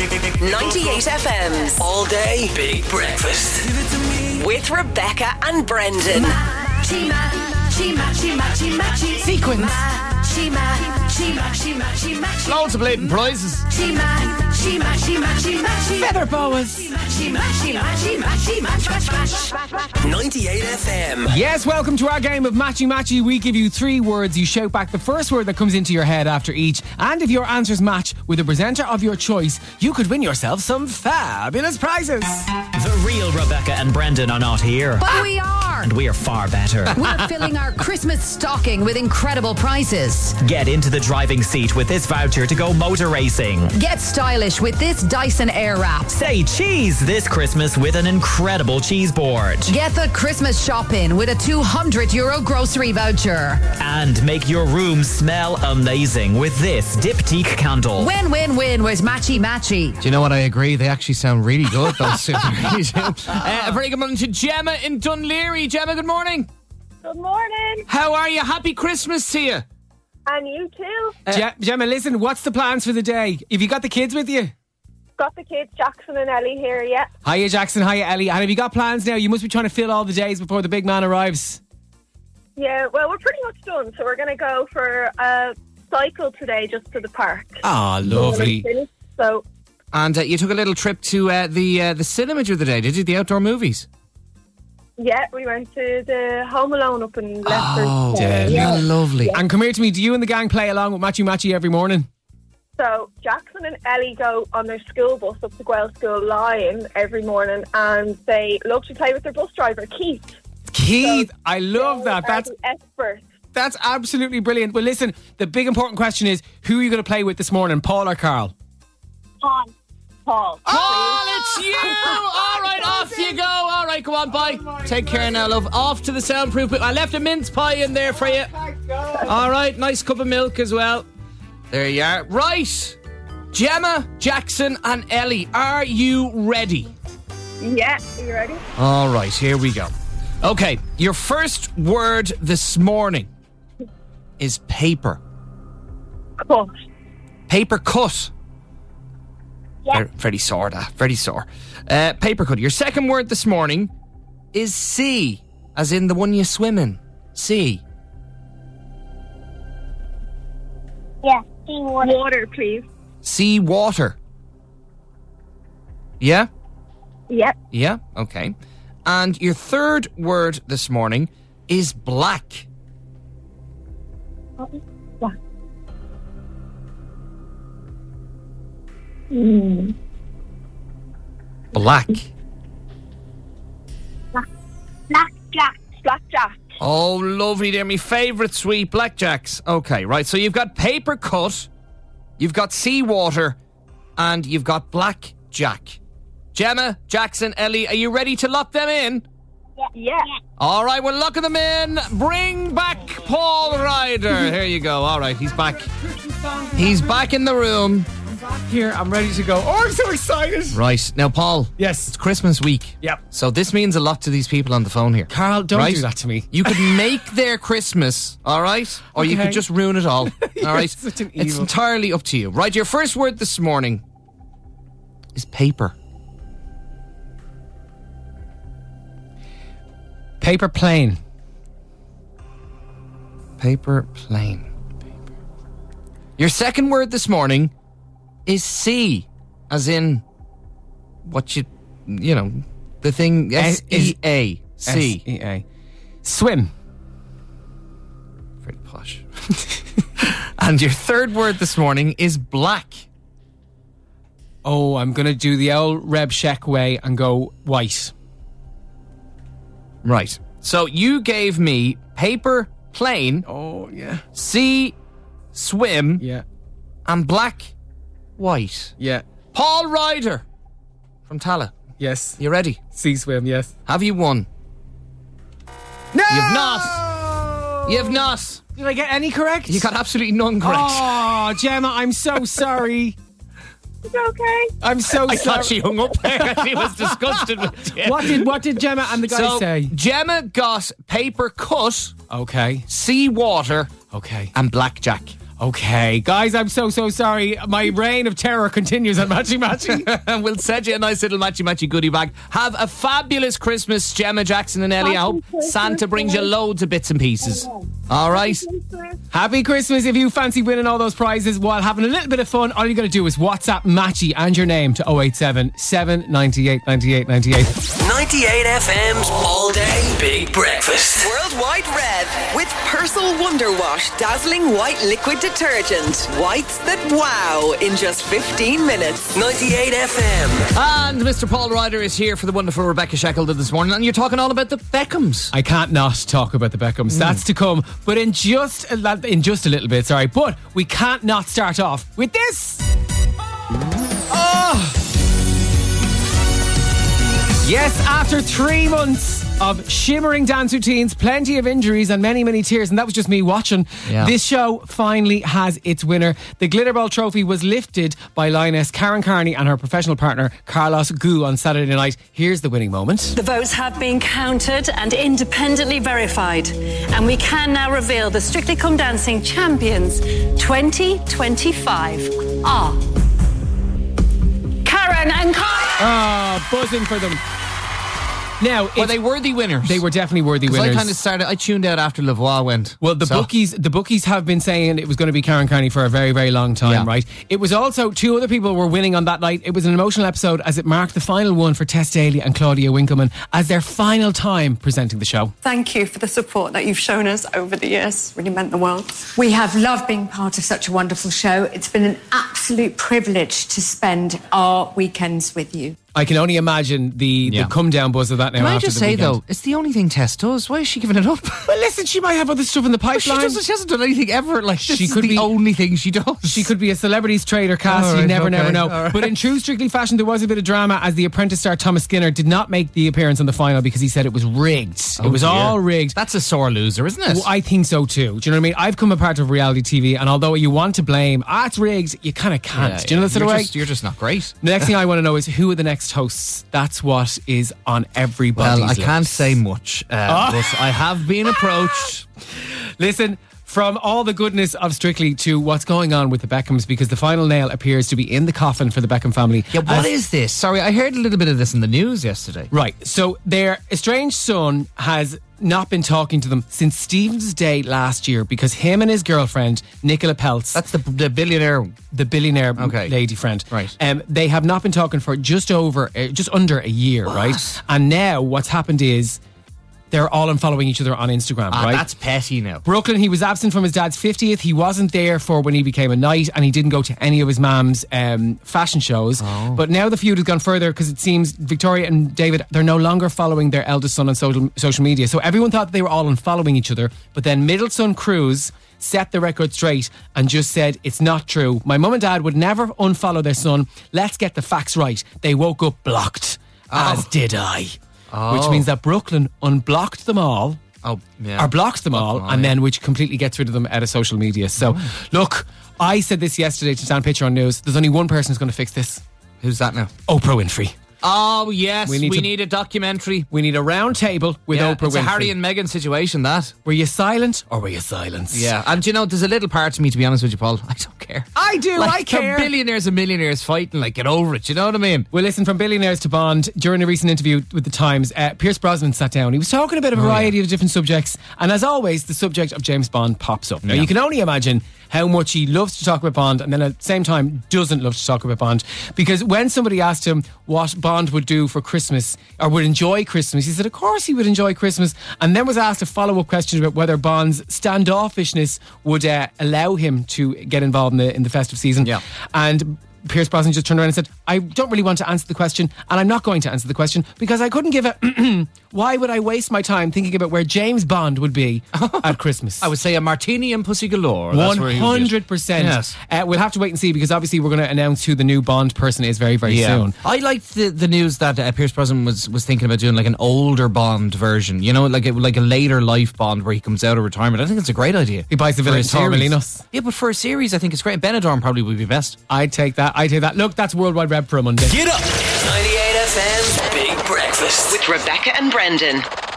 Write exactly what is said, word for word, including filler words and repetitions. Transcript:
ninety-eight F M's All day big breakfast. with Rebecca and Brendan. Matchy, matchy, matchy, matchy, matchy. Sequence. Matchy, matchy, matchy, matchy, matchy. Loads of blatant prizes. Matchy, matchy, matchy, matchy, matchy. Feather boas. Matchy, matchy, matchy, matchy, match, match, match. ninety-eight F M. Yes, welcome to our game of Matchy Matchy. We give you three words. You shout back the first word that comes into your head after each. And if your answers match with a presenter of your choice, you could win yourself some fabulous prizes. The real Rebecca and Brendan are not here. But we are. And we are far better. We're filling our Christmas stocking with incredible prizes. Get into the driving seat with this voucher to go motor racing. Get stylish with this Dyson Airwrap. Say cheese this Christmas with an incredible cheese board. Get the Christmas shopping with a two hundred euro grocery voucher. And make your room smell amazing with this Diptyque candle. Win, win, win with Matchy Matchy. Do you know what? I agree. They actually sound really good, those two. uh, a very good morning to Gemma in Dunleary. Gemma, good morning. Good morning. How are you? Happy Christmas to you. And you too. Uh, Je- Gemma, listen, what's the plans for the day? Have you got the kids with you? Got the kids, Jackson and Ellie, here, yeah. Hiya, Jackson. Hiya, Ellie. And have you got plans now? You must be trying to fill all the days before the big man arrives. Yeah, well, we're pretty much done. So we're going to go for a cycle today just to the park. Ah, lovely. So, And uh, you took a little trip to uh, the uh, the cinema the other day, did you? The outdoor movies? yeah, we went to the Home Alone up in Leicester. Oh, yeah. lovely. And come here to me. Do you and the gang play along with Matchy Matchy every morning? So Jackson and Ellie go on their school bus up to Guelph School Line every morning, and they love to play with their bus driver, Keith. Keith, So I love they that. are That's the experts. that's absolutely brilliant. Well, listen, the big important question is, who are you going to play with this morning, Paul or Carl? Paul. Paul. Oh, it's you! All right, off you go. All right, go on, bye. Take care now, love. Off to the soundproof. I left a mince pie in there for you. All right, nice cup of milk as well. There you are. Right, Gemma, Jackson and Ellie, are you ready? Yeah, are you ready? All right, here we go. Okay, your first word this morning is paper. Cut. Paper cut. Yeah. Very, very sore, that. Very sore. Uh, paper cut. Your second word this morning is sea, as in the one you swim in. Sea. Yeah. Water. Water, please. Sea water. Yeah? Yeah. Yeah? Okay. And your third word this morning is black. Black. Mm. Black. Blackjack. Blackjack. Oh, lovely. They're my favourite sweet blackjacks. Okay, right. So you've got paper cut, you've got seawater, and you've got blackjack. Gemma, Jackson, Ellie, are you ready to lock them in? Yeah. Yeah. All right, we're locking them in. Bring back Paul Ryder. Here you go. All right, he's back. He's back in the room. Here, I'm ready to go. Oh, I'm so excited. Right. Now, Paul. Yes. It's Christmas week. Yep. So this means a lot to these people on the phone here. Carl, don't Right? do that to me. You could make their Christmas, all right? Or you Okay. could just ruin it all, all right? such an It's evil. entirely up to you. Right, your first word this morning is paper. Paper plane. Paper plane. Paper. Your second word this morning is sea, as in what you, you know, the thing, S E A, sea. S E A. Swim. Pretty posh. And your third word this morning is black. Oh, I'm going to do the old Reb Sheck way and go white. Right. So you gave me paper plane, Oh, yeah. sea, swim, Yeah. and black, white. Yeah. Paul Ryder from Tala. Yes. You ready? Sea swim, yes. Have you won? No! You've not. You've not. Did I get any correct? You got absolutely none correct. Oh, Gemma, I'm so sorry. It's okay. I'm so I sorry. thought she hung up there. She was disgusted with you. What did what did Gemma and the guy So, say? Gemma got paper cut, Okay. sea water, Okay. and blackjack. Okay, guys, I'm so, so sorry. My reign of terror continues on Matchy Matchy. And we'll send you a nice little Matchy Matchy goodie bag. Have a fabulous Christmas, Gemma, Jackson and Ellie. I hope Santa brings you loads of bits and pieces. All right? Happy Christmas. If you fancy winning all those prizes while having a little bit of fun, all you got to do is WhatsApp Matchy and your name to oh eight seven, seven nine eight, nine eight nine eight. ninety-eight F M's All Day Big Breakfast. Worldwide Rev with Persil Wonder Wash Dazzling White Liquid Detergent. Whites that wow in just fifteen minutes. ninety-eight F M. And Mister Paul Ryder is here for the wonderful Rebecca Shackleton this morning, and you're talking all about the Beckhams. I can't not talk about the Beckhams. Mm. That's to come, but in just a, in just a little bit, sorry. But we can't not start off with this. Oh! Yes, after three months of shimmering dance routines, plenty of injuries and many, many tears, and that was just me watching, yeah. This show finally has its winner. The Glitterball Trophy was lifted by lioness Karen Carney and her professional partner Carlos Gu on Saturday night. Here's the winning moment. The votes have been counted and independently verified, and we can now reveal the Strictly Come Dancing champions twenty twenty-five are Karen and Carly. Ah, buzzing for them. Now, were they worthy winners? They were definitely worthy winners. I kind of started. I tuned out after Lavoie went. Well, the so. bookies, the bookies have been saying it was going to be Karen Carney for a very, very long time, yeah. right? It was also two other people were winning on that night. It was an emotional episode as it marked the final one for Tess Daly and Claudia Winkleman as their final time presenting the show. Thank you for the support that you've shown us over the years. Really meant the world. We have loved being part of such a wonderful show. It's been an absolute privilege to spend our weekends with you. I can only imagine the, yeah. the come down buzz of that now. Can after I just the say weekend. though, it's the only thing Tess does. Why is she giving it up? Well, listen, she might have other stuff in the pipeline. She, doesn't, she hasn't done anything ever. Like this she is could the be, only thing she does. She could be a celebrities trader, Cass. All You right, never, okay. never know. Right. But in true Strictly fashion, there was a bit of drama as the Apprentice star Thomas Skinner did not make the appearance on the final because he said it was rigged. Oh, it was dear. all rigged. That's a sore loser, isn't it? Well, I think so too. Do you know what I mean? I've come a part of reality T V, and although you want to blame, ah, it's rigged, you kind of can't. Yeah, Do you know that sort you're of way? Just, you're just not great. The next thing I want to know is who are the next hosts. That's what is on everybody's Well, I lips. can't say much, uh, Oh. but I have been approached. Listen, from all the goodness of Strictly to what's going on with the Beckhams, because the final nail appears to be in the coffin for the Beckham family. Yeah, what As- is this? Sorry, I heard a little bit of this in the news yesterday. Right, so their estranged son has not been talking to them since Stephen's Day last year because him and his girlfriend, Nicola Peltz... That's the, the billionaire... The billionaire okay. lady friend. Right. Um, they have not been talking for just over, uh, just under a year, What? right? And now what's happened is they're all unfollowing each other on Instagram, Ah, right? that's petty now. Brooklyn, he was absent from his dad's fiftieth. He wasn't there for when he became a knight, and he didn't go to any of his mum's um, fashion shows. Oh. But now the feud has gone further because it seems Victoria and David, they're no longer following their eldest son on social, social media. So everyone thought that they were all unfollowing each other. But then middle son Cruz set the record straight and just said, it's not true. My mum and dad would never unfollow their son. Let's get the facts right. They woke up blocked, Oh. as did I. Oh. Which means that Brooklyn unblocked them all. Oh, yeah. Or blocks them all, Oh, and yeah. then which completely gets rid of them out of social media. So, look, I said this yesterday to Dan Pitcher on News. There's only one person who's going to fix this. Who's that now? Oprah Winfrey. Oh, yes. We We need need, to- a documentary. We need a round table with yeah, Oprah it's Winfrey. a Harry and Meghan situation, that. Were you silent or were you silenced? Yeah. And, you know, there's a little part to me, to be honest with you, Paul. I don't care. I do, like, I care. the billionaires and millionaires fighting, like, get over it. You know what I mean? Well, listen, from billionaires to Bond, during a recent interview with The Times, uh, Pierce Brosnan sat down. He was talking about a variety yeah. of different subjects, and as always, the subject of James Bond pops up. Now, Yeah. you can only imagine how much he loves to talk about Bond and then at the same time doesn't love to talk about Bond, because when somebody asked him what Bond would do for Christmas or would enjoy Christmas, he said of course he would enjoy Christmas, and then was asked a follow-up question about whether Bond's standoffishness would uh, allow him to get involved in the, in the festive season. Yeah. And Pierce Brosnan just turned around and said, I don't really want to answer the question, and I'm not going to answer the question because I couldn't give a why would I waste my time thinking about where James Bond would be at Christmas? I would say a martini and pussy galore. That's where One he would be. hundred percent. Yes. Uh, we'll have to wait and see, because obviously we're going to announce who the new Bond person is very, very soon. I liked the, the news that uh, Pierce Brosnan was, was thinking about doing like an older Bond version, you know, like a, like a later life Bond where he comes out of retirement. I think it's a great idea. He buys the For villain a series. Torremolinos. Yeah, but for a series, I think it's great. Benidorm probably would be best. I'd take that. I'd take that. Look, that's Worldwide Rep for a Monday. Get up! ninety-eight F M's Big Breakfast. With Rebecca and Brendan.